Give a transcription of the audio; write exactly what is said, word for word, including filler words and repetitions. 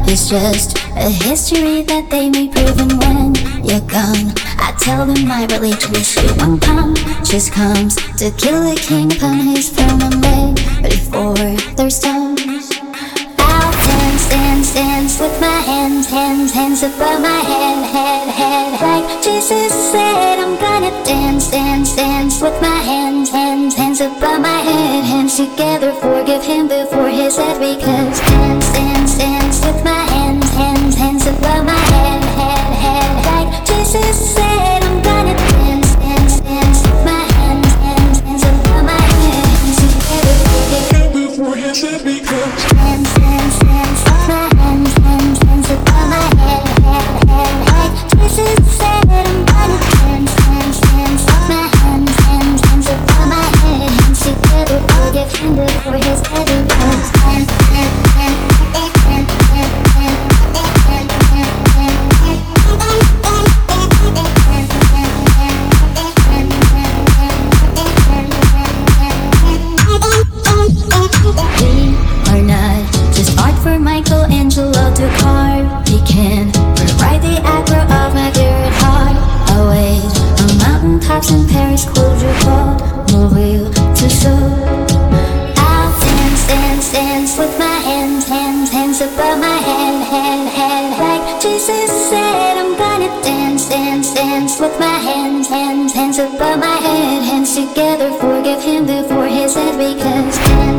It's just a history that they may prove. And when you're gone, I tell them my religion is true. One conscious comes to kill the king upon his throne. I'm ready for their stones. I'll dance, dance, dance with my hands, hands, hands above my head, head, head. Like Jesus said, I'm gonna dance, dance, dance with my hands, hands, hands above my head. Hands together, forgive him before his head. Because dance, dance, dance with my hands, hands, hands above my head, head, head. Like Jesus said, I'm gonna dance, dance, dance with my hands, hands, hands above my head. Hands together, forgive him before his head. Because dance, dance, dance with my hands, hands, hands above my head, head, head. Like Jesus said, I'm gonna dance, dance, dance with my hands, hands, hands above my head. Hands together, forgive him before his head. Because dance, dance, dance, dance, dance, dance, dance, we are not just art for Michelangelo to carve. He can rewrite the aggro of my dear heart. Away on mountain tops in Paris, cold your cold, move you to show. I'll dance, dance, dance with my hands, hands, hands above my head, head, head. Like Jesus said, I'm gonna dance, dance, dance with my hands, hands, hands above my head. Hands together, forgive him before his head. Because dance,